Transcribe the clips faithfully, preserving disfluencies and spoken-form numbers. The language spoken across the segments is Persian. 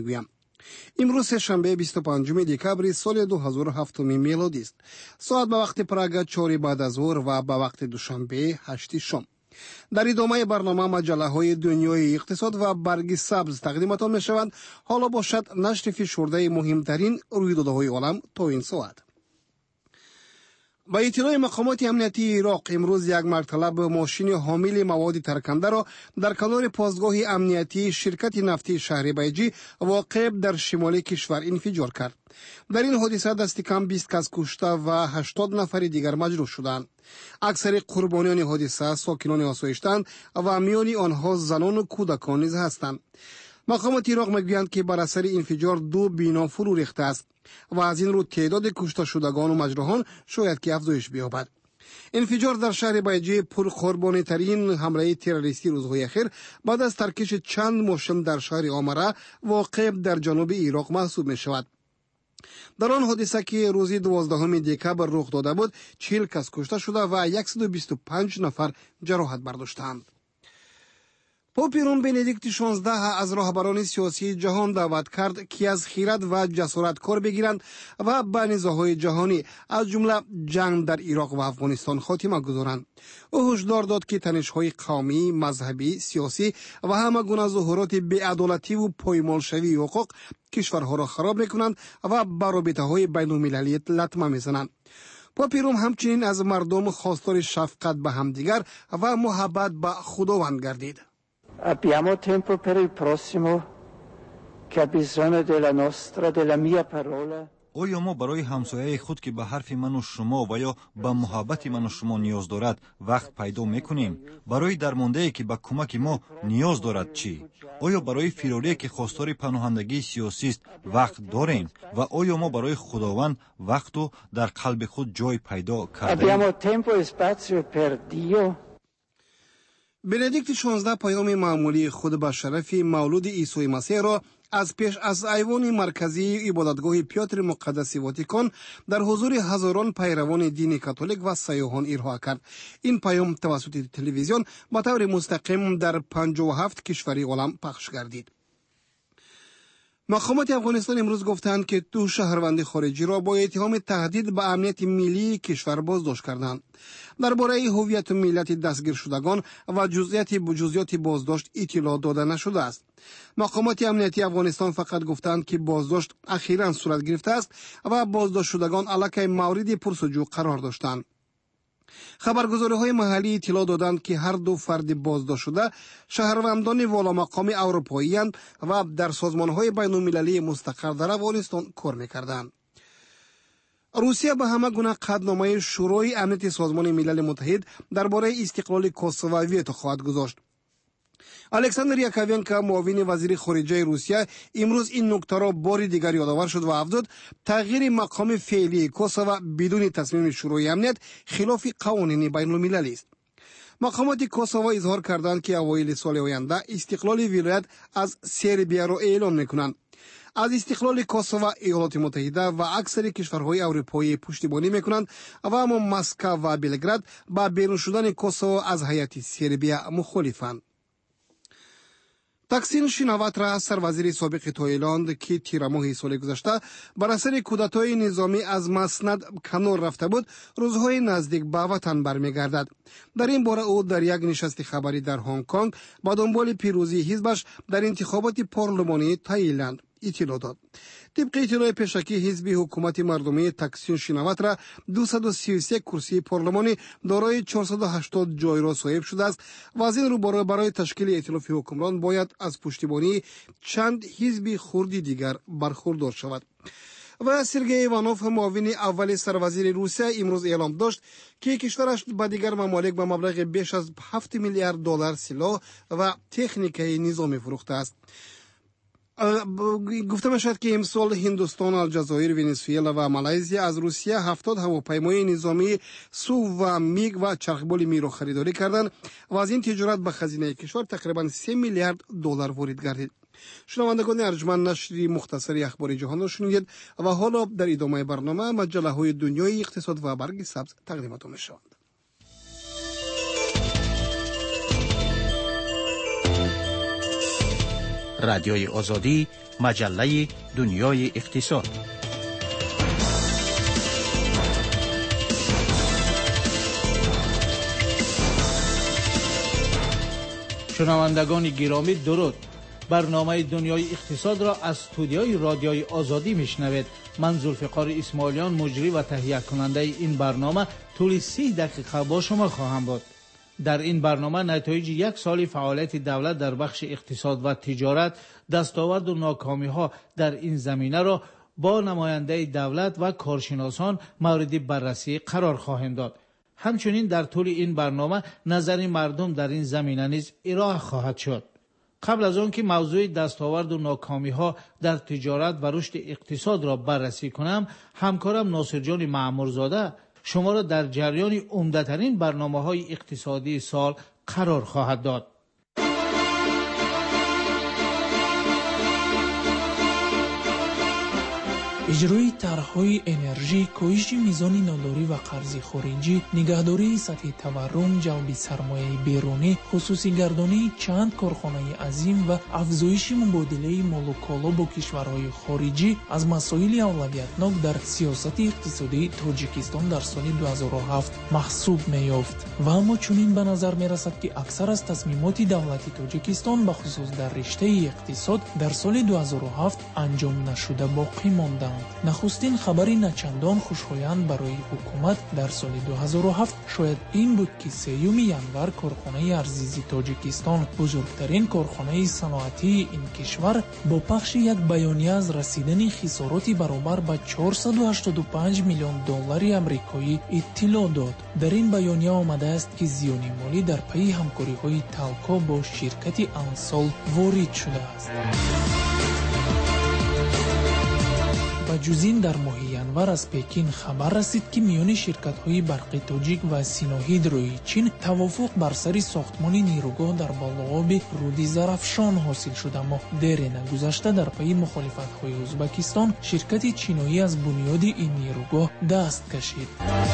میگویم. امروز سه‌شنبه بیست و پنجم دکبر سال دو هزار و هفت میلادی است. ساعت به وقت پراگ چهار بعد از ظهر و به وقت دوشنبه هشت شام. در ادامه برنامه مجله های دنیای اقتصاد و برگ سبز تقدیمتان می شوند. حالا باشد نشر فشرده مهمترین رویدادهای عالم تا این ساعت. با اطلاع مقامات امنیتی عراق امروز یک مرتلب ماشین حامل مواد ترکنده را در کنار پاسگاه امنیتی شرکت نفتی شهر بیجی واقع در شمال کشور انفجار کرد. در این حادثه دست کم بیست کس کشته و هشتاد نفر دیگر مجروح شدند. اکثر قربانیان حادثه ساکنان آسایش‌اند و میان آنها زنان و کودکان نیز هستند. مقامات عراق میگویند که بر اثر انفجار دو بنا فرو ریخته است و از این رو تعداد کشته شدگان و مجروحان شاید که افزایش بیابد. انفجار در شهر بیجی پرقربانی ترین حمله تروریستی روزهای اخیر بعد از ترکش چند ماشین در شهر آمره واقع در جنوب عراق محسوب می شود. در آن حادثه که روز دوازدهم دکبر رخ داده بود چهل کس کشته شده و صد و بیست و پنج نفر جراحت برداشتند. پاپ روم بندیکت شانزده از راهبران سیاسی جهان دعوت کرد که از خیرات و جسارت کار بگیرند و به نزاع‌های جهانی از جمله جنگ در عراق و افغانستان خاتمه گذارند. او هشدار داد که تنش‌های قومی، مذهبی، سیاسی و همه گونه ظهورات بی‌عدالتی و پایمالشوی حقوق کشورها را خراب می‌کنند و به رابطه‌های بین‌المللی لطمه می‌زنند. پاپ روم همچنین از مردم خواستار شفقت به همدیگر و محبت به خداوند گردید. Abbiamo tempo per il prossimo che ha bisogno della nostra, della mia parola. آیا ما برای همسایه خود که به حرف من و شما و یا به محبت من و شما نیاز دارد وقت پیدا میکنیم؟ برای درمانده که به کمک ما نیاز دارد چی؟ آیا برای فراری که خواستار پناهندگی سیاسی است وقت داریم؟ و آیا ما برای خداوند وقت و در قلب خود جای پیدا کردیم؟ Abbiamo tempo e spazio per Dio. بندیکت شانزده پیام معمولی خود به شرف مولود عیسی مسیح را از پیش از ایوان مرکزی عبادتگاه پیاتر مقدس واتیکان در حضور هزاران پیروان دین کاتولیک و سیاحان ارائه کرد. این پیام توسط تلویزیون به طور مستقیم در پنجاه و هفت کشور عالم پخش گردید. مقامات افغانستان امروز گفتند که دو شهروند خارجی را با اتهام تهدید به امنیت ملی کشور بازداشت کردند. درباره هویت ملت دستگیر شدگان و جزئیات جزئیات بازداشت اطلاع داده نشده است. مقامات امنیتی افغانستان فقط گفتند که بازداشت اخیراً صورت گرفته است و بازداشت شدگان علیه مورد پرسجو قرار داشتند. خبرگزاری‌های محلی اطلاع دادند که هر دو فرد بازداشت شده شهروندان والا مقام اروپایی اند و در سازمان‌های بین‌المللی مستقر در افغانستان کار می‌کردند. روسیه به همه گونه قطعنامه شورای امنیت سازمان ملل متحد درباره استقلال کوسوو ویتو خواهد گذاشت. الکساندر یاکوونکو معاون وزیر خارجه روسیه امروز این نکته را بار دیگر یادآور شد و افزود تغییر مقام فعلی کوسوو بدون تصمیم شورای امنیت خلاف قوانین بین‌المللی است. مقامات کوسوو اظهار کردند که اوایل سال آینده استقلال ولایت از سربیا را اعلام می‌کنند. از استقلال کوسوو ایالات متحده و اکثر کشورهای اروپایی پشتیبانی می‌کنند و اما مسکو و بلگراد با بیرون شدن کوسوو از هیئت سربیا مخالفند. تاکسین شیناواترا سروزیر سابق تایلند که تیر ماه سال گذشته بر اثر کودتای نظامی از مسند کنار رفته بود روزهای نزدیک به وطن برمیگردد. در این باره او در یک نشست خبری در هنگ کنگ با دنبال پیروزی حزبش در انتخابات پارلمانی تایلند اطلاع داد. طبق اطلاع پیشکی حزب حکومت مردمی تاکسین شیناواترا دویست و سی و سه کرسی پارلمانی دارای چهارصد و هشتاد جای را صاحب شده است و از این رو برای, برای تشکیل ائتلاف حکمران باید از پشتیبانی چند حزب خردی دیگر برخوردار شود. و سرگئی ایوانوف معاون اول سروزیر روسیه امروز اعلام داشت که کشورش به دیگر ممالک به مبلغ بیش از هفت میلیارد دلار سلاح و تکنیک نظامی فروخته است. گفته میشد که امسال هندوستان، الجزایر، ونزوئلا و مالزی از روسیه هفتاد هواپیمای نظامی سو و میگ و چرخبال میرو خریداری کردند و از این تجارت به خزینه کشور تقریبا سه میلیارد دلار وارد گردید. شنوندگان ارجمند، نشری مختصری اخبار جهان را شنیدید و حالا در ادامه برنامه مجله های دنیای اقتصاد و برگ سبز تقدیمتان می‌شود. رادیوی آزادی مجله دنیای اقتصاد. شنوندگان گرامی درود. برنامه دنیای اقتصاد را از استودیوی رادیوی آزادی میشنوید. من ذوالفقار اسماعیلیان مجری و تهیه کننده این برنامه طول سی دقیقه با شما خواهم بود. در این برنامه نتایج یک سال فعالیت دولت در بخش اقتصاد و تجارت، دستاورد و ناکامی ها در این زمینه را با نماینده دولت و کارشناسان مورد بررسی قرار خواهیم داد. همچنین در طول این برنامه نظر مردم در این زمینه نیز ارائه خواهد شد. قبل از آن که موضوع دستاورد و ناکامی ها در تجارت و رشد اقتصاد را بررسی کنم، همکارم ناصر جان معمورزاده شما را در جریان عمده‌ترین برنامه‌های اقتصادی سال قرار خواهد داد. اجرای طرح‌های انرژی، کاهش میزان ناداری و قرض خارجی، نگهداری سطح تورم، جلب سرمایه بیرونی، خصوصی گردانی چند کارخانه عظیم و افزایش مبادله مال و کالا با کشورهای خارجی از مسائل اولویتناک در سیاست اقتصادی تاجیکستان در سال دو هزار و هفت محسوب می‌یافت. و اما چنین به نظر می‌رسد که اکثر از تصمیمات دولت تاجیکستان به خصوص در رشته اقتصاد در سال دو هزار و هفت انجام نشده باقی ماندند. نخستین خبری نچندان خوشایند برای حکومت در سال دو هزار و هفت شاید این بود که سیوم ینور کارخانه ارزیزی تاجیکستان، بزرگترین کارخانه صنعتی این کشور، با پخش یک بیانیه از رسیدن خساراتی برابر به چهارصد و هشتاد و پنج میلیون دلار آمریکایی اطلاع داد. در این بیانیه آمده است که زیان مالی در پی همکاری‌های تلکا با شرکت انسال وارد شده است. و جزین در ماه ینور از پکین خبر رسید که میان شرکت‌های برق تاجیک و سینوهیدروی چین توافق بر سر ساختمان نیروگاه در بالآب رود زرافشان حاصل شده، اما در نگذشته در پی مخالفت‌های ازبکستان شرکت چینی از بنیاد این نیروگاه دست کشید.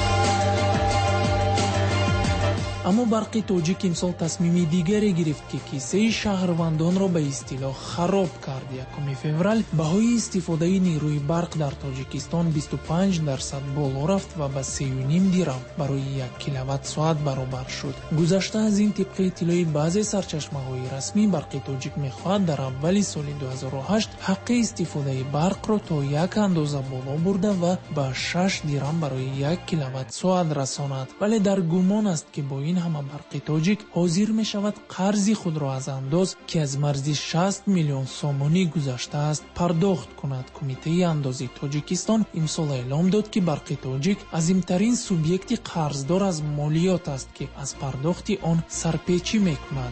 اما برق تاجیک امسال تصمیم دیگری گرفت که کیسه شهروندان را به اصطلاح خراب کرد. یکم فوریه بهای استفاده نیروی برق در تاجیکستان بیست و پنج درصد بالا رفت و به سه و نیم درم برای یک کیلووات ساعت برابر شد. گذشته از این طبق اطلاع بعضی سرچشمه‌های رسمی، برق تاجیک می‌خواهد در اول سال دو هزار و هشت حق استفاده برق را تا یک اندازه بالا برده و به شش درم برای یک کیلووات ساعت رساند. ولی در گمان است که با این همه برق تاجیک حاضر می شود قرض خود را از انداز که از مرز شصت میلیون سومانی گذشته است پرداخت کند. کمیته اندازی تاجیکستان امسال اعلام داد که برق تاجیک عظیمترین سوبیکت قرضدار از مالیات است که از پرداخت آن سرپیچی می کند.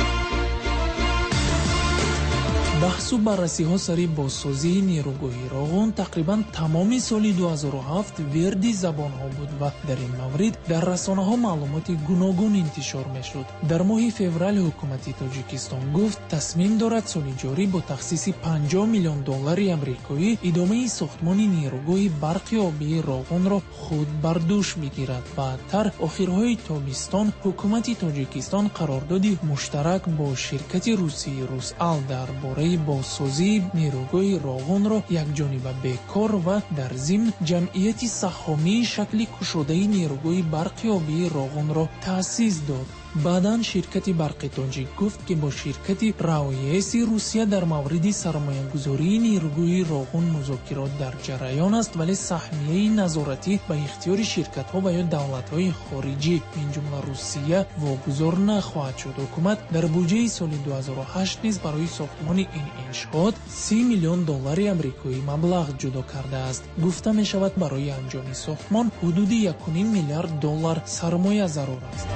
بحث و بررسی ها سری بازسازی نیروگاهی راغون تقریبا تمام سال دو هزار و هفت ورد زبان ها بود و در این مورد در رسانه ها معلومات گوناگون انتشار می شد. در ماه فوریه حکومت تاجیکستان گفت تصمیم دارد سال جاری با تخصیص پنجاه میلیون دلار آمریکایی ادامه ساختمان نیروگاه برق آبی راغون را خود بر دوش بگیرد. بعدتر آخرهای تابستان حکومت تاجیکستان قراردادی مشترک با شرکت روسی روسال درباره بازسازی نیروگاه راغون را یک جانبه بکار و در ضمن جمعیت سهامی شکل گشاده نیروگاه برق آبی راغون را تأسیس داد. بعداً شرکت برق تاجیک گفت که با شرکت رایس روسیه در مورد سرمایه گذاری نیروگاه راغون مذاکرات در جریان است، ولی سهمیه نظارتی به اختیار شرکت ها و یا دولت های خارجی من جمله روسیه واگذار نخواهد شد. حکومت در بودجه سال دو هزار و هشت نیز برای ساختمان این انشاءات سی میلیون دلار آمریکایی مبلغ جدا کرده است. گفته می شود برای انجام ساختمان حدود یک و نیم میلیارد دلار سرمایه ضرور است.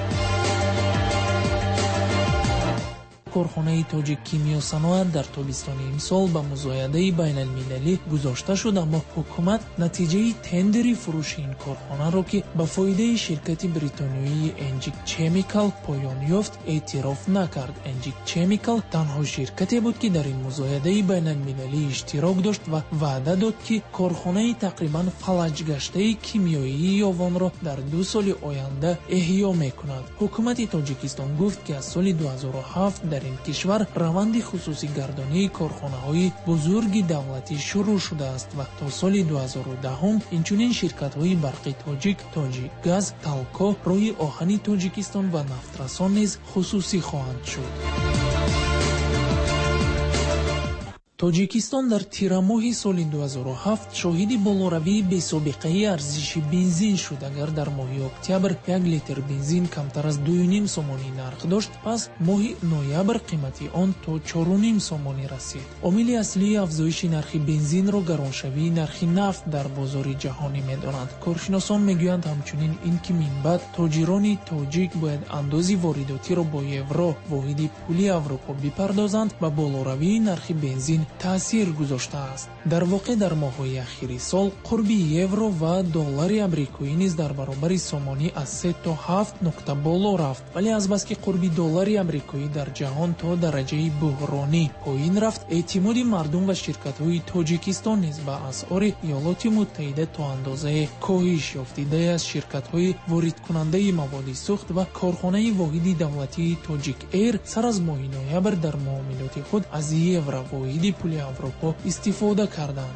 کارخانه تاجیک کیمیا صنایع در تابستان امسال به مزایده بین المللی گذاشته شد، اما حکومت نتیجه تندری فروش این کارخانه را که به فایده شرکت بریتانیایی انجیک چمیکال پایان یافت اعتراف نکرد. انجیک چمیکال تنها شرکتی بود که در این مزایده بین المللی اشتراک داشت و وعده داد که کارخانه تقریبا فلج گشته کیمیایی یاوان را در دو سال آینده احیا میکند. حکومت تاجیکستان گفت که از سال دو هزار و هفت در дар ин кишвар раванди хусусигардонии корхонаҳои бузурги давлатӣ шурӯъ шудааст ва то соли ду ҳазору даҳум инчунин ширкатҳои барқи тоҷик, Тоҷикгаз, Талко, роҳи оҳани Тоҷикистон ва нафтрасон низ хусусӣ хоҳанд шуд. Тоҷикистон дар тирамоҳи соли ду ҳазору ҳафт шоҳиди болоравии бесобиқаи арзиши бензин шуд. Агар дар моҳи октябр як литр бензин камтар аз ду ним сомонӣ нарх дошт, пас моҳи ноябр қимати он то чору ним сомонӣ расид. омили аслии афзоиши нархи бензинро гароншавии нархи нафт дар бозори ҷаҳонӣ медонанд. Коршиносон мегӯянд ҳамчунин ин ки минбаъд тоҷирони тоҷик бояд андози воридотиро бо евро, воҳиди пули Аврупо, бипардозанд ва болоравии нархи бензин таъсир гузоштааст. Дар воқеъ дар моҳҳои ахири сол қурби евро ва доллари амрикоӣ низ дар баробари сомонӣ аз се то ҳафт нуқта боло рафт, вале азбаски қурби доллари амрикоӣ дар ҷаҳон то дараҷаи буҳронӣ поин рафт, эътимоди мардум ва ширкатҳои Тоҷикистон низ ба асъори Иёлоти Муттаҳида то андозае коҳиш ёфт. Идея аз ширкатҳои воридкунандаи маводи сӯхт ва корхонаи воҳиди давлатии Тоҷик Эйр сар аз моҳи ноябр дар муомилоти худ аз евро, воҳиди пули Аврупо, истифода карданд.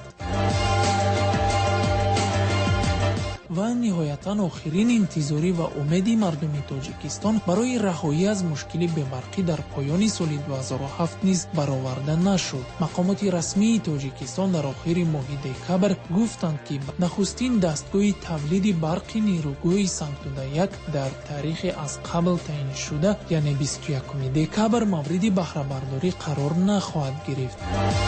ва ниҳоятан охирин интизорӣ ва умеди мардуми Тоҷикистон барои раҳоӣ аз мушкили бебарқӣ дар поёни соли ду ҳазору ҳафт низ бароварда нашуд. мақомоти расмии Тоҷикистон дар охири моҳи декабр гуфтанд, ки нахустин дастгоҳи тавлиди барқи нерӯгӯи Санктуда як дар таърихи аз қабл таъиншуда, яъне бисту якуми декабр, мавриди баҳрабардорӣ қарор нахоҳад гирифт.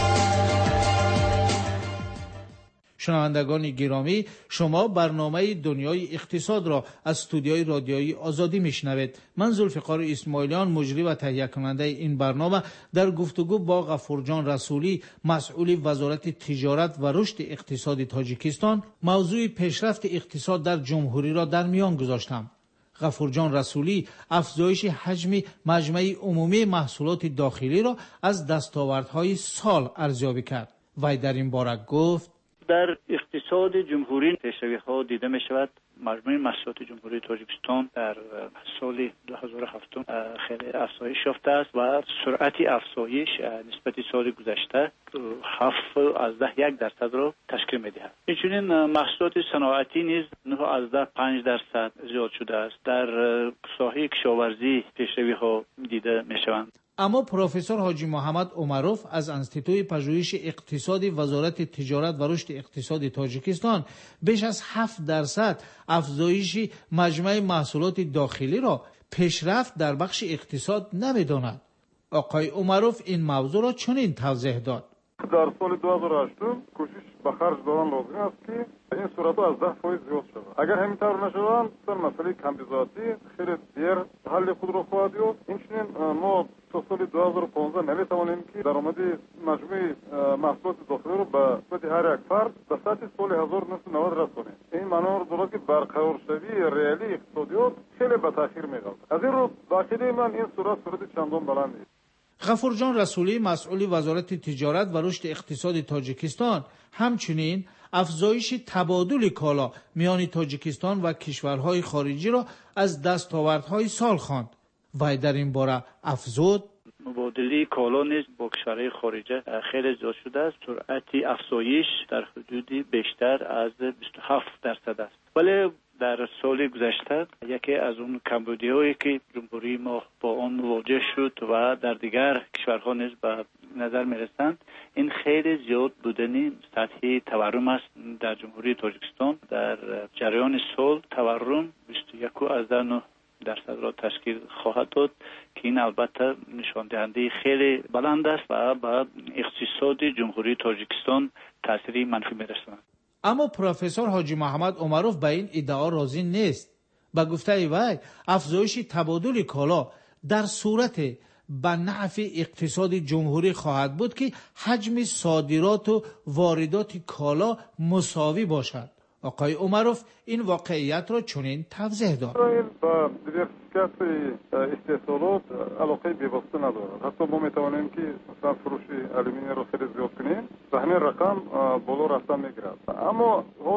شنوندگان گرامی، شما برنامه دنیای اقتصاد را از استودیوی رادیویی آزادی میشنوید. من ذوالفقار اسماعیلیان، مجری و تهیه کننده این برنامه، در گفتگو با غفورجان رسولی، مسئول وزارت تجارت و رشد اقتصاد تاجیکستان، موضوع پیشرفت اقتصاد در جمهوری را در میان گذاشتم. غفورجان رسولی افزایش حجم مجمع عمومی محصولات داخلی را از دستاوردهای سال ارزیابی کرد. وی در این باره گفت: در اقتصاد جمهوری پیشروی‌ها دیده می شود. مجموع محصولات جمهوری تاجیکستان در سال دو هزار و هفت خیلی افزایش یافته است و سرعت افزایش نسبت سال گذشته هفت از ده یک درصد را تشکیل می دهد. اینچنین محصولات صنعتی نیز نه از ده پنج درصد زیاد شده است. در ساحه کشاورزی پیشروی‌ها دیده می شوند. اما پروفسور حاجی محمد عمروف از انستیتوی پژوهش اقتصادی وزارت تجارت و رشد اقتصادی تاجیکستان بیش از هفت درصد افزایش مجمع محصولات داخلی را پیشرفت در بخش اقتصاد نمی‌داند. آقای عمروف این موضوع را چنین توضیح داد: در سال دو هزار و هشت کوشش به خرج دادن لازم است که این صورت از ده فایز زیاد شود. اگر همینطور نشود، سر مسئله کمبیزاتی خیلی دیر حل خود را خواهد یافت. اینچنین ما تا سال دو هزار و پانزده نمیتوانیم که درآمد مجموع محصولات داخلی رو به نسبت هر یک فرد به سطح سال هزار و نهصد و نود رسانیم. این معنی را دارد که برقرار شوی ریالی اقتصادیات خیلی به تاخیر می‌رود. از این رو با عقیده من این صورت صورت چندان بلند نیست. غفورجان رسولی، مسئول وزارت تجارت و رشد اقتصاد تاجیکستان، همچنین افزایش تبادل کالا میان تاجیکستان و کشورهای خارجی را از دستاوردهای سال خواند. وی در این باره افزود: مبادله کالا نیز با کشورهای خارجی خیلی زیاد شده است. سرعت افزایش در حدود بیشتر از بیست و هفت درصد است. ولی در سال گذشته یکی از اون کمبودی‌هایی که جمهوری ما با آن مواجه شد و در دیگر کشورها نیز به نظر می‌رسند، این خیلی زیاد بودن سطح تورم است در جمهوری تاجیکستان. در جریان سال تورم بیست و یک و نه درصد را تشکیل خواهد داد که این البته نشان دهنده خیلی بلند است و به اقتصاد جمهوری تاجیکستان تأثیری منفی می‌رساند. اما پروفسور حاجی محمد عمروف به این ادعا راضی نیست. به گفته وی، افزایش تبادل کالا در صورت به نفع اقتصاد جمهوری خواهد بود که حجم صادرات و واردات کالا مساوی باشد. آقای عمروف این واقعیت را چنین توضیح داد: با دیورسیفیکاسیون استحصالات علاقه بی‌واسطه ندارد. حتی ما میتوانیم که مثلا فروش آلومینیوم را خیلی زیاد کنیم و همین رقم بالا رفتن میگیرد. اما حالا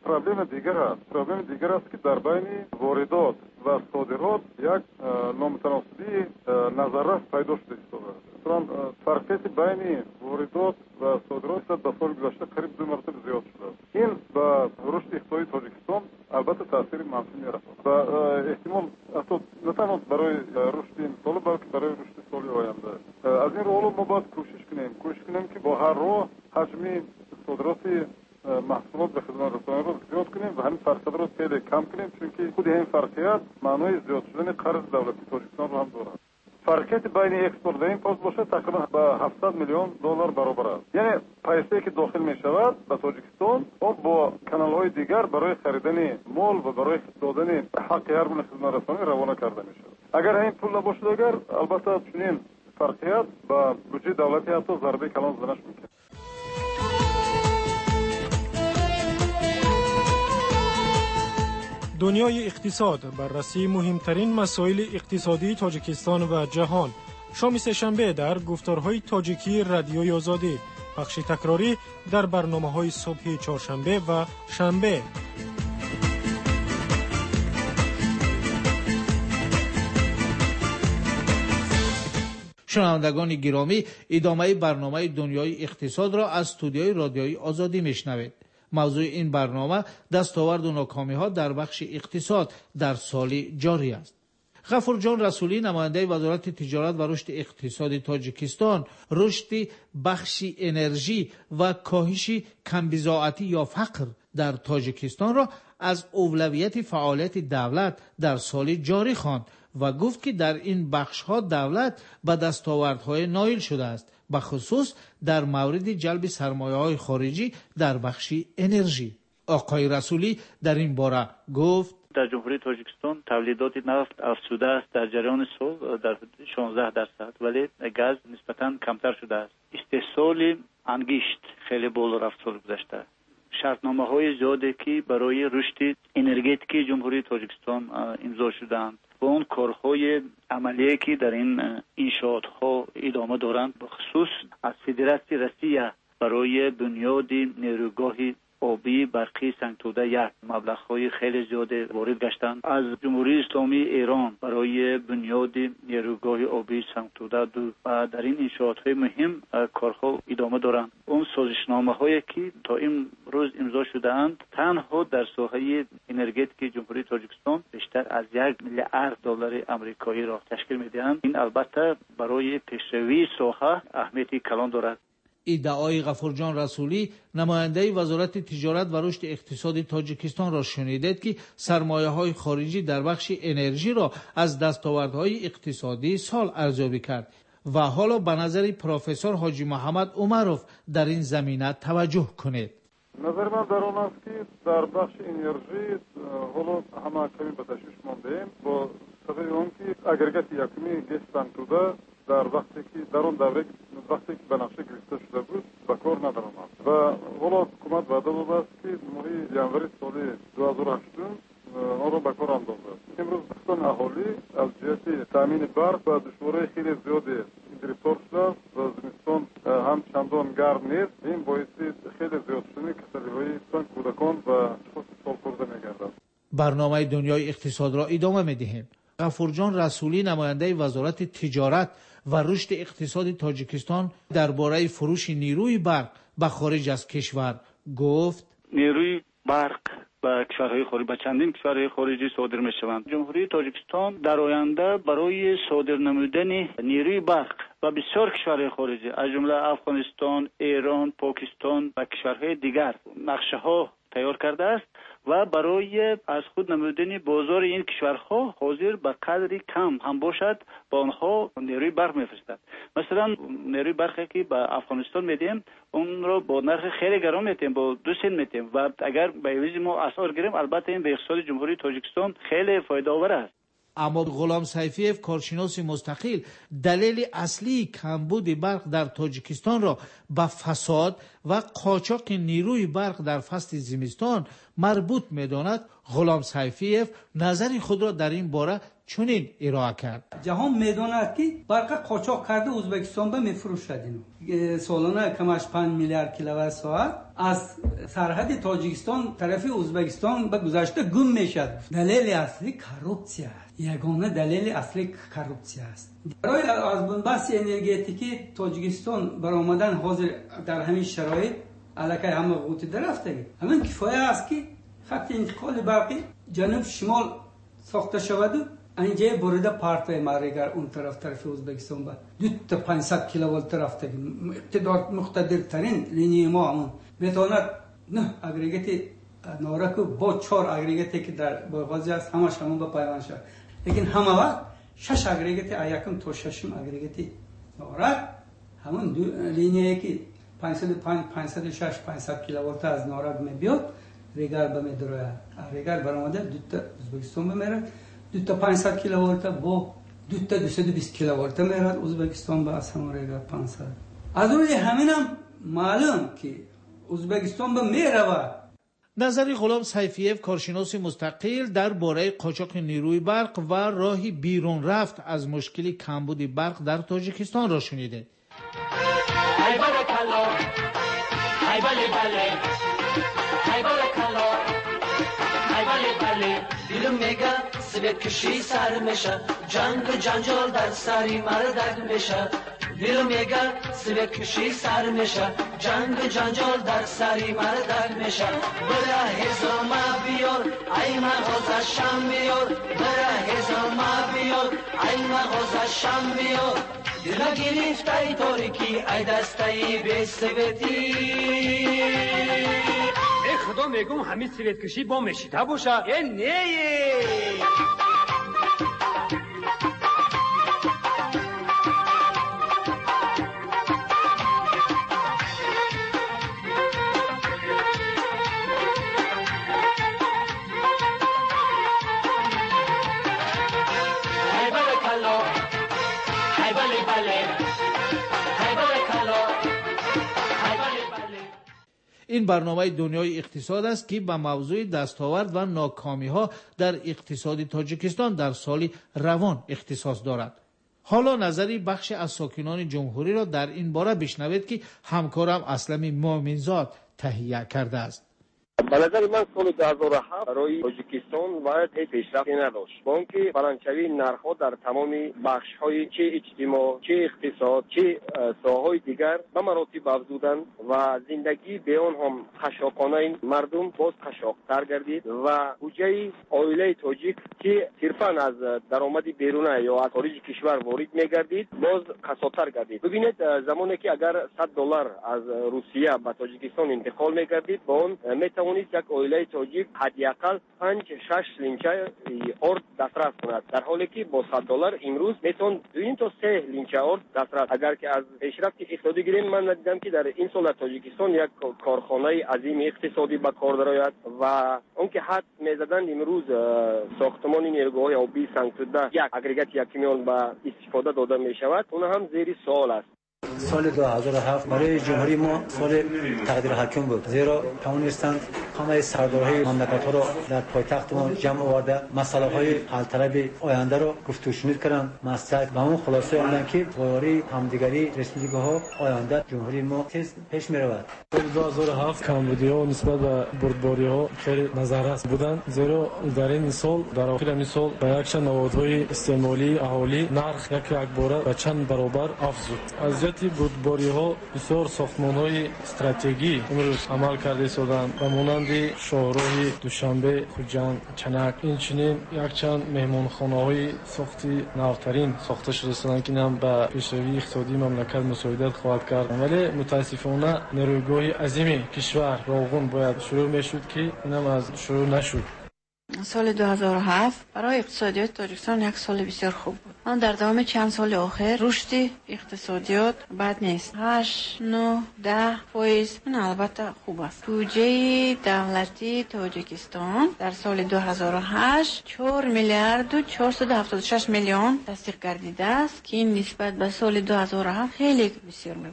پرابلم دیگر است. پرابلم دیگر است که در بین واردات و صادرات یک نامتناسبی نظر پیدا شده است. مثلا فرقیت بین واردات و صادرات در سال گذشته قریب دو مرتبه زیاد شده است. این به رشد اقتصادی تاجیکستان البته تاثیر منفی می‌رساند و احتمال حتی نه تنها برای رشد این سال بلکه برای رشد سال آینده. از این رو ما باید کوشش کنیم کوشش کنیم که با هر راه حجم صادرات محصولات به خدمت رسانی رو زیاد کنیم و همین فرقیت رو خیلی کم کنیم، چون که خود این فرقیت معنای زیاد شدن قرض دولتی تاجیکستان رو هم دارد. فرقیت بین اکسپورت و ایمپورت باشه تقریبا به هفتصد میلیون دلار برابر است. یعنی پیسه که داخل می شود به تاجیکستان او با کانال های دیگر برای خریدن مال و برای دادن حق هر گونه خدمت رسانی روانه کرده می شود. اگر این پول نباشد، اگر البته چنین فرقیت به بودجه دولتی حتی ضربه کلان زنش میکنه. دنیای اقتصاد بررسی مهمترین مسائل اقتصادی تاجیکستان و جهان. شام سه‌شنبه در گفتارهای تاجیکی رادیوی آزادی، بخش تکراری در برنامه‌های صبح چهارشنبه و شنبه. شنوندگان گرامی، ادامه برنامه دنیای اقتصاد را از استودیوی رادیوی آزادی میشنوید. موضوع این برنامه دستاورد و ناکامی ها در بخش اقتصاد در سال جاری است. غفور جان رسولی، نماینده وزارت تجارت و رشد اقتصادی تاجیکستان، رشد بخش انرژی و کاهش کمبزاعتی یا فقر در تاجیکستان را از اولویت فعالیت دولت در سال جاری خواند و گفت که در این بخش ها دولت به دستاوردهای نایل شده است، به خصوص در مورد جلب سرمایه‌های خارجی در بخش انرژی. آقای رسولی در این باره گفت: در جمهوری تاجیکستان تولیدات نفت افزوده است در جریان سال در شانزده درصد، ولی گاز نسبتاً کمتر شده است. استحصال انگشت خیلی بالا رفت سال گذشته. شرطنامه‌های زیادی که برای رشد انرژتیکی جمهوری تاجیکستان امضا شدند و اون کارهای عملیه که در این انشاءات ها ادامه دارند، بخصوص از فدراسیون روسیه برای بنیاد نیروگاه آبی برقی سنگتوده یک مبلغ‌های خیلی زیاد وارد گشتند. از جمهوری اسلامی ایران برای بنیاد نیروگاه آبی سنگتوده دو و در این انشاءات‌های مهم کارها ادامه دارند. اون سازشنامه‌هایی که تا این روز امضا شده‌اند تنها در ساحه انرژتیک جمهوری تاجیکستان بیشتر از یک میلیارد دلار آمریکایی را تشکیل می‌دهند. این البته برای پیشروی ساحه اهمیتی کلان دارد. ادعای غفور جان رسولی، نماینده وزارت تجارت و رشد اقتصادی تاجیکستان را شنیدید که سرمایه‌های خارجی در بخش انرژی را از دستاوردهای اقتصادی سال ارزیابی کرد و حالا به نظر پروفسور حاجی محمد عمروف در این زمینه توجه کنید. نظر من در آن است که در بخش انرژی حالا همه کمی به تشویش مانده‌ایم با سبب آن که اگرگت یکمی گیس سنگتوده در وقتی که در اون دوره وقتی که به نقشه گرفته شده بود به کار ندارند و حالا حکومت وعده داده است که ماه ژانویه سال دو هزار و هشت آن را به کار اندازد. امروز بخصوص اهالی از جهت تامین برق و دشواری خیلی زیادی گرفتار شده و زمستان هم چندان گرم نیست. این باعث خیلی زیاد شدن کسلی‌های کودکان و اشخاص سالخورده می‌گردد. برنامه دنیای اقتصاد را ادامه می‌دهیم. غفور جان رسولی، نماینده وزارت تجارت و رشد اقتصادی تاجیکستان، درباره فروش نیروی برق به خارج از کشور گفت: نیروی برق به کشورهای خارجی به چندین کشورهای خارجی صادر می شوند. جمهوری تاجیکستان در آینده برای صادر نمودن نیروی برق و بسیار کشورهای خارجی از جمله افغانستان، ایران، پاکستان و کشورهای دیگر نقشه ها تیار کرده است و برای از خود نمودن بازار این کشورها حاضر به قدری کم هم باشد با آنها نیروی برق میفرستد. مثلا نیروی برقی که به افغانستان میدیم اون رو با نرخ خیلی گران میدیم، با دو سنت میدیم و اگر به عوض ما اسعار گیریم البته این به اقتصاد جمهوری تاجیکستان خیلی فایده آور است. اما غلام سیفیف، کارشناس مستقل، دلیل اصلی کمبود برق در تاجیکستان را به فساد و قاچاق نیروی برق در فصل زمستان مربوط می‌داند، غلام سیفیف نظر خود را در این باره چنین ارائه کرد. جهان می‌داند که برق قاچاق کرده ازبکستان به می‌فروشد. سالانه کمش پنج میلیارد کیلووات ساعت از سرحد تاجیکستان طرف ازبکستان به گذشته گم میشد. دلیل اصلی کروپسیا است. یگانه دلیل اصلی کروپسیا است. برای از بنبست انرژتیکی تاجیکستان برآمدن حاضر در همین شرایط علاقه همه قوت درفته. همین کفایه است که خط انتقال برقی جنوب شمال ساخته شود. اینجا بریده پارتای ماریگر اون طرف طرف ازبکستان با دو تا پانصد کیلووات رفته. اقتدار مقتدرترین لینی ما همون میتواند نه اگریگیت نورک با چهار اگریگیتی که در باغازی است همش همون با پیوند شد. لیکن همه وقت شش اگریگیت ایکم تا ششم اگریگیت نورک همون لینیه که پانصد و پنج پانصد و شش پانصد کیلووات از نورک میبیاد ریگر به میدروه. ریگر برآمده دو تا ازبکستان بمیره. دو تا پانصد کیلووات با دو تا دویست و بیست کیلووات میراد ازبکستان با از همون ریگا پانصد. از روی همینم معلوم که ازبکستان به میرود. نظری غلام سیفیف کارشناس مستقل درباره قاچاق نیروی برق و راهی بیرون رفت از مشکل کمبود برق در تاجیکستان را شنیده. ای بارکالله ای بله بله ای بارکالله ای بله بله دیلم میگه سویت کشی سر میشه جنگ و جنجال در سری مردک میشه دیلم میگه سویت کشی سر میشه جنگ و جنجال در سری مردک میشه بره هزامه بیار ای مغازه شم بیار بره هزامه بیار ای مغازه شم بیار دیلا گرفته ای تاریکی ای دسته ای به سویتی ای خدا میگم همین سویت کشی با مشیده باشه ای نیه این برنامه دنیای اقتصاد است که به موضوع دستاورد و ناکامی ها در اقتصاد تاجیکستان در سال روان اختصاص دارد. حالا نظری بخش از ساکنان جمهوری را در این باره بشنوید که همکارم اسلم مومنزاد تهیه کرده است. به نظر من سال دو هزار و هفت برای تاجیکستان باید هیچ پیشرفتی نداشت. با اینکه فرانسوی نرخ‌ها در تمام بخش‌های چه اجتماع، چه اقتصاد، چه ساحه‌های دیگر به مراتب افزودند و زندگی به آن هم خشاکانه مردم باز خشاک‌تر گردید و بودجه عائله تاجیک که صرفاً از درآمد بیرون یا از خارج کشور وارد می‌گردید باز کساتر گردید. ببینید زمانی که اگر صد دلار از روسیه به تاجیکستان انتقال می‌گردید با اون میتوانید یک عائله تاجیک حداقل پنج شش لینچه ارد دسترس کند، در حالی که با صد دلار امروز میتوان دو تا سه لینچه ارد دسترس. اگر که از پیشرفت اقتصادی گیریم من ندیدم که در این سال تاجیکستان یک کارخانه عظیم اقتصادی به کار درآید و اونکه حد میزدن امروز ساختمان نیروگاه آبی سنگ‌زده یک اگریگات یک میلیون به استفاده داده میشود، اون هم زیر سوال است. سال دو هزار و هفت برای جمهوری ما سال تقدیر حکم بود، زیرا توانستند همه سردارهای مملکت‌ها را در پایتخت ما جمع آورده مسائل حل طلب آینده را گفت و شنود کردند. مسلک و اون خلاصه آمدن که واری همدیگری رسمیدگی‌ها آینده جمهوری ما تیز پیش می‌رود. سال دو هزار و هفت کمبودی‌ها نسبت به بردباری‌ها خیلی نظررس بودند، زیرا در این سال در آخر این سال به یک چند نهادهای استعمالی اهالی نرخ یک یک باره و چند برابر افزود. از بردباری ها بسیار ساختمان های استراتژیکی امروز عمل کرده شدند و مانند شاهراه دوشنبه، خوجند، چنک، این چنین یک چند مهمانخانه های ساختی نوترین ساخته شده شدند که هم به پیشروی اقتصادی مملکت مساعدت خواهد کرد. ولی متاسفانه نیروگاه عظیم کشور راغون باید شروع میشد که اینم از شروع نشد. سال دو هزار و هفت برای اقتصادیات تاجیکستان یک سال بسیار خوب بود. من در دوام چند سال آخر رشد اقتصادیات بد نیست. هشت، نه، ده فایز من البته خوب است. بودجه دولتی تاجیکستان در سال دو هزار و هشت چهار میلیارد و چهارصد و هفتاد و شش میلیون تصدیق گردیده است که این نسبت به سال دو هزار و هفت خیلی بسیار بود.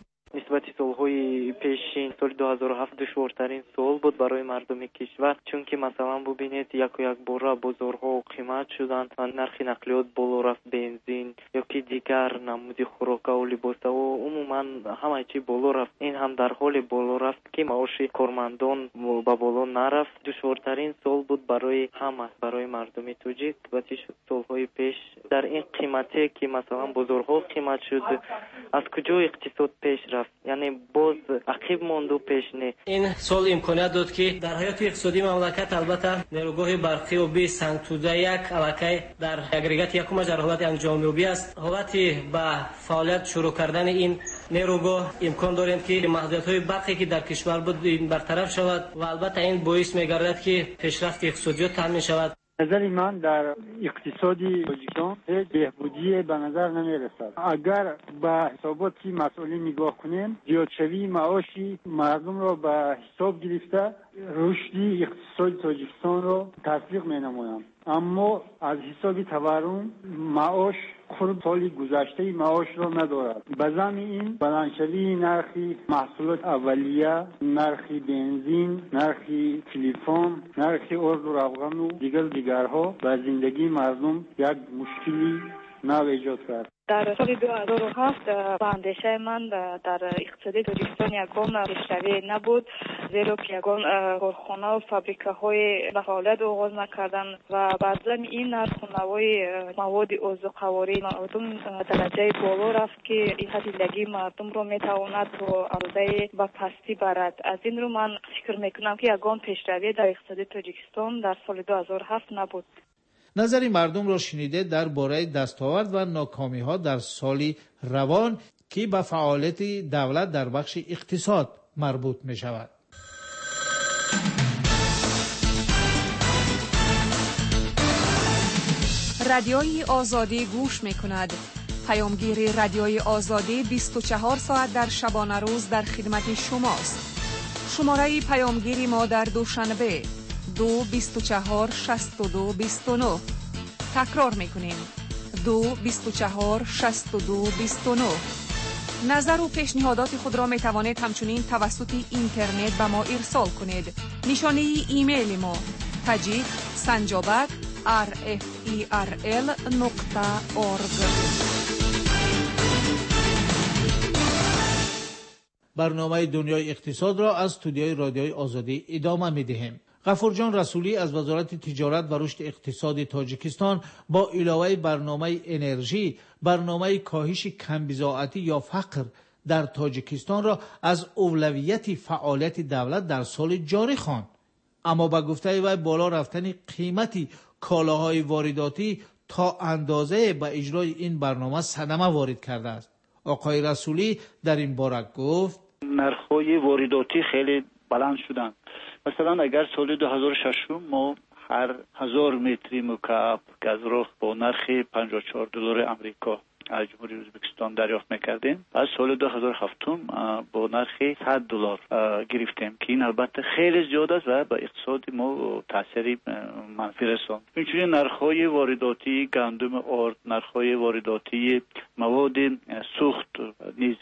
نسبت سالهای پیشین سال دو هزار و هفت دشوارترین سال بود برای مردم کشور، چون که مثلا ببینید یک و یک بار بازارها قیمت شدن، نرخ نقلیات بالا رفت، بنزین یا که دیگر نمودی خوراک و لباس و عموما همه چی بالا رفت. این هم در حال بالا رفت که معاش کارمندان با بالا نرفت. دشوارترین سال بود برای همه، برای مردم تاجیک. و سالهای پیش در این قیمتی که مثلا بازارها قیمت شد، از کجا اقتصاد پیش رفت؟ یعنی باز عقب ماند و پیش نه. این سال امکانیت داد که در حیات اقتصادی مملکت البته نیروگاه برقی و بی سنگ توده یک علاقه در اگریگات یکم در حالت انجامیابی است. حالت به فعالیت شروع کردن این نیروگاه امکان داریم که محدودیت‌های برقی که در کشور بود این برطرف شود و البته این باعث می‌گردد که پیشرفت اقتصادی تامین شود. نظر من در اقتصادی تاجیکستان هیچ بهبودی به نظر نمی رسد. اگر به حساباتی مسئولین نگاه کنیم، زیادشوی معاشی مردم را به حساب گرفته رشدی اقتصاد تاجیکستان را تصدیق می نمایند. اما از حساب تورم معاش خود سال گذشته معاش را ندارد. به ضمن این بلندشوی نرخی محصولات اولیه، نرخی بنزین، نرخی تلفن، نرخی ارز و روغن و دیگر دیگرها به زندگی مردم یک مشکلی نو ایجاد کرد. در سال دو هزار و هفت با اندیشه من در اقتصاد تاجیکستان یگان پیشروی نبود، زیرا که یگان کارخانه و فابریکه های به فعالیت آغاز نکردن و بعد این نرخ نوای مواد عضوقواری مردم درجه بالا رفت که این زندگی مردم رو میتواند با عرضه به پستی برد. از این رو من فکر میکنم که یگان پیشروی در اقتصاد تاجیکستان در سال دو هزار و هفت نبود. نظری مردم را شنیده درباره دستاورد و ناکامی ها در سال روان که به فعالیت دولت در بخش اقتصاد مربوط می شود. رادیوی آزادی گوش می کند. پیامگیر رادیوی آزادی بیست و چهار ساعت در شبانه روز در خدمت شماست. شماره پیامگیری ما در دوشنبه دو بیست و چهار شصت و دو بیست و نه. تکرار میکنیم دو بیست و چهار شصت و دو بیست و نه. نظر و پیشنهادات خود را می توانید همچنین توسط اینترنت به ما ارسال کنید. نشانه ایمیل ما تاجیک سنجابک آر اف ای آر ال نقطه اورگ. برنامه دنیای اقتصاد را از استودیوی رادیوی آزادی ادامه می دهیم. غفورجان رسولی از وزارت تجارت و رشد اقتصادی تاجیکستان با علاوه برنامه انرژی، برنامه کاهش کمبزاعتی یا فقر در تاجیکستان را از اولویت فعالیت دولت در سال جاری خواند. اما با گفته وی بالا رفتن قیمت کالاهای وارداتی تا اندازه به اجرای این برنامه صدمه وارد کرده است. آقای رسولی در این باره گفت نرخ‌های وارداتی خیلی بلند شدند. مثلا اگر سال دو هزار و شش ما هر هزار متری مکعب گازرخ با نرخ پنجاه و چهار دلار امریکا از جمهوری ازبکستان دریافت میکردیم، از سال دو هزار و هفت با نرخ صد دلار گرفتیم که این البته خیلی زیاد است و به اقتصاد ما تاثیر منفی رساند. اینجوری نرخ‌های وارداتی گندم آرد، نرخ‌های وارداتی مواد سوخت نیز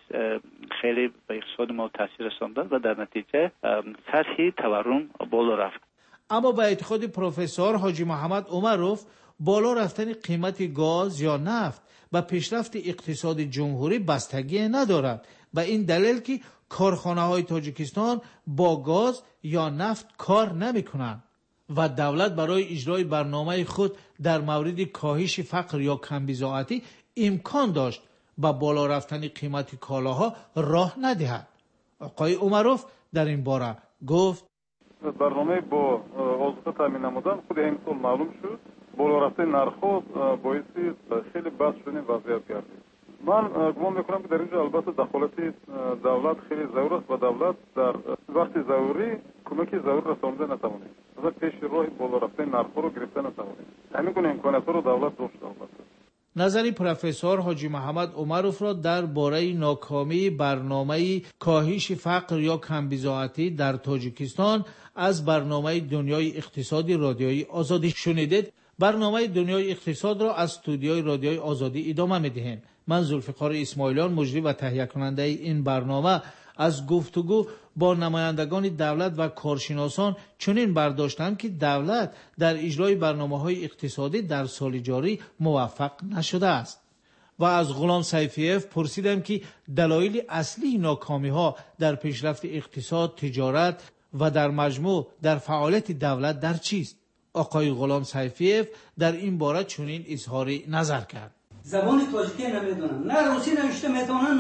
خیلی به اقتصاد ما تاثیر رساند و در نتیجه سطح تورم بالا رفت. اما به اعتقاد پروفسور حاجی محمد عمروف بالا رفتن قیمت گاز یا نفت و پیشرفت اقتصاد جمهوری بستگی ندارد. به این دلیل که کارخانه‌های تاجیکستان با گاز یا نفت کار نمی‌کنند و دولت برای اجرای برنامه خود در مورد کاهش فقر یا کمبزاعتی امکان داشت با بالا رفتن قیمت کالاها راه ندهد. آقای عمروف در این باره گفت برنامه با آزوقه تامین نمودن خود این سال معلوم شد بالا رفتن نرخ‌ها باعثی خیلی بس شدن وضعیت گردید. من گمان میکنم که در اینجا البته دخالت دولت خیلی ضروری است و دولت در وقت ضروری کمک ضروری رسانده نتوانه. مثلا پیش راه بالا رفتن نرخ‌ها رو گرفتن نتوانه. همین گونه امکانات رو دولت داشته البته. نظری پروفسور حاجی محمد عمروف را در باره ناکامی برنامه کاهش فقر یا کمبزاعتی در تاجیکستان از برنامه دنیای اقتصادی رادیوی آزادی شنیدید. برنامه دنیای اقتصاد را از استودیوی رادیوی آزادی ادامه می‌دهیم. من ذوالفقار اسماعیلیان مجری و تهیه کننده این برنامه از گفتگو با نمایندگان دولت و کارشناسان چنین برداشتم که دولت در اجرای برنامه‌های اقتصادی در سال جاری موفق نشده است. و از غلام سیفیف پرسیدم که دلایل اصلی ناکامی‌ها در پیشرفت اقتصاد، تجارت و در مجموع در فعالیت دولت در چیست؟ آقای غلام سیفیف در این باره چنین اظهار نظر کرد. زبان تاجیکی نمیدونن، نه روسی نوشته میتونن،